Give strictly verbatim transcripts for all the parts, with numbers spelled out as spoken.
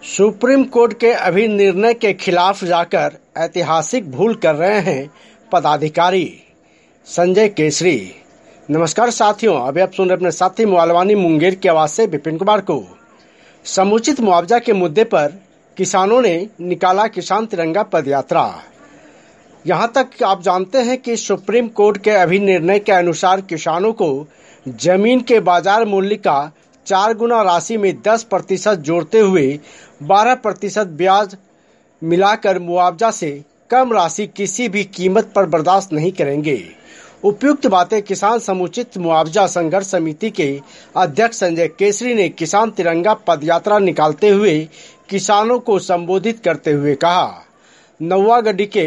Supreme court के अभी निर्णय के खिलाफ जाकर ऐतिहासिक भूल कर रहे हैं पदाधिकारी। संजय केसरी। नमस्कार साथियों, अभी आप सुन रहे अपने साथी मुआलवानी मुंगेर की आवाज से विपिन कुमार को। समुचित मुआवजा के मुद्दे पर किसानों ने निकाला किसान तिरंगा पदयात्रा। यहां तक आप जानते हैं कि सुप्रीम कोर्ट के अभी निर्णय के अनुसार किसानों को जमीन के बाजार मूल्य का चार गुना राशि में दस प्रतिशत जोड़ते हुए बारह प्रतिशत ब्याज मिलाकर मुआवजा से कम राशि किसी भी कीमत पर बर्दाश्त नहीं करेंगे। उपयुक्त बातें किसान समुचित मुआवजा संघर्ष समिति के अध्यक्ष संजय केसरी ने किसान तिरंगा पदयात्रा निकालते हुए किसानों को संबोधित करते हुए कहा। नौवागढ़ी के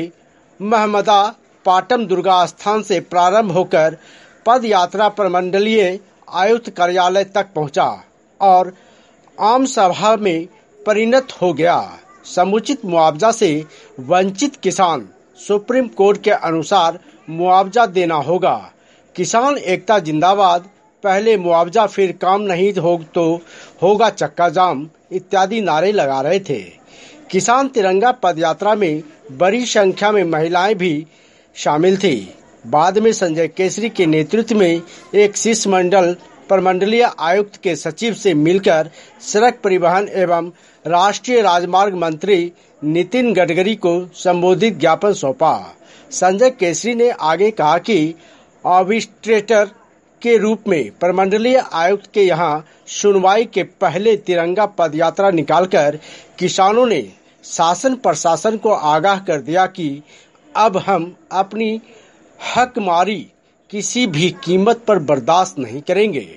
महमदा पाटम दुर्गा स्थान से प्रारंभ होकर पद यात्रा प्रमंडलीय आयुक्त कार्यालय तक पहुंचा और आम सभा में परिणत हो गया। समुचित मुआवजा से वंचित किसान सुप्रीम कोर्ट के अनुसार मुआवजा देना होगा। किसान एकता जिंदाबाद, पहले मुआवजा फिर काम नहीं हो तो होगा चक्का जाम इत्यादि नारे लगा रहे थे। किसान तिरंगा पदयात्रा में बड़ी संख्या में महिलाएं भी शामिल थी। बाद में संजय केसरी के नेतृत्व में एक शिष्टमंडल प्रमंडलीय आयुक्त के सचिव से मिलकर सड़क परिवहन एवं राष्ट्रीय राजमार्ग मंत्री नितिन गडकरी को संबोधित ज्ञापन सौंपा। संजय केसरी ने आगे कहा कि आर्बिट्रेटर के रूप में प्रमंडलीय आयुक्त के यहां सुनवाई के पहले तिरंगा पदयात्रा निकालकर किसानों ने शासन प्रशासन को आगाह कर दिया कि अब हम अपनी हकमारी किसी भी कीमत पर बर्दाश्त नहीं करेंगे।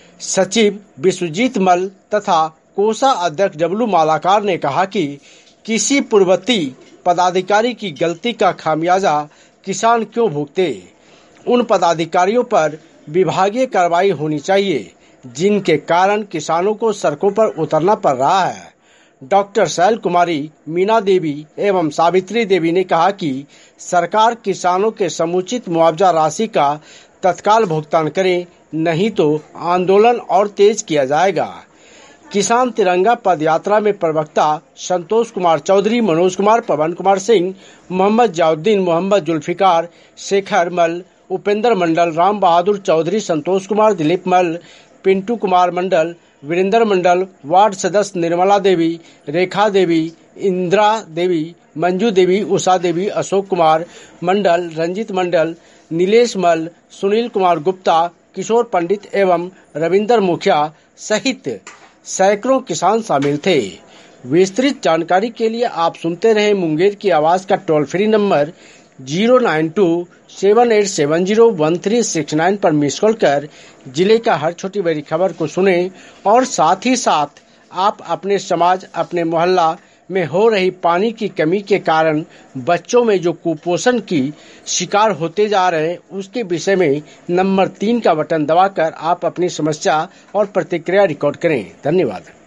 सचिव विश्वजीत मल तथा कोषा अध्यक्ष डब्लू मालाकार ने कहा कि किसी पूर्ववर्ती पदाधिकारी की गलती का खामियाजा किसान क्यों भुगते। उन पदाधिकारियों पर विभागीय कार्रवाई होनी चाहिए जिनके कारण किसानों को सड़कों पर उतरना पड़ रहा है। डॉक्टर शैल कुमारी, मीना देवी एवं सावित्री देवी ने कहा कि सरकार किसानों के समुचित मुआवजा राशि का तत्काल भुगतान करे, नहीं तो आंदोलन और तेज किया जाएगा। किसान तिरंगा पदयात्रा में प्रवक्ता संतोष कुमार चौधरी, मनोज कुमार, पवन कुमार सिंह, मोहम्मद जाउद्दीन, मोहम्मद जुल्फिकार, शेखर मल, उपेंद्र मंडल, राम बहादुर चौधरी, संतोष कुमार, दिलीप मल, पिंटू कुमार मंडल, वीरेंद्र मंडल, वार्ड सदस्य निर्मला देवी, रेखा देवी, इंदिरा देवी, मंजू देवी, उषा देवी, अशोक कुमार मंडल, रंजित मंडल, नीलेश मल, सुनील कुमार गुप्ता, किशोर पंडित एवं रविंदर मुखिया सहित सैकड़ों किसान शामिल थे। विस्तृत जानकारी के लिए आप सुनते रहे मुंगेर की आवाज का toll free number zero nine two seven eight seven zero one three six nine पर मिस कॉल कर जिले का हर छोटी बड़ी खबर को सुने और साथ ही साथ आप अपने समाज, अपने मोहल्ला में हो रही पानी की कमी के कारण बच्चों में जो कुपोषण की शिकार होते जा रहे हैं उसके विषय में नंबर तीन का बटन दबाकर आप अपनी समस्या और प्रतिक्रिया रिकॉर्ड करें। धन्यवाद।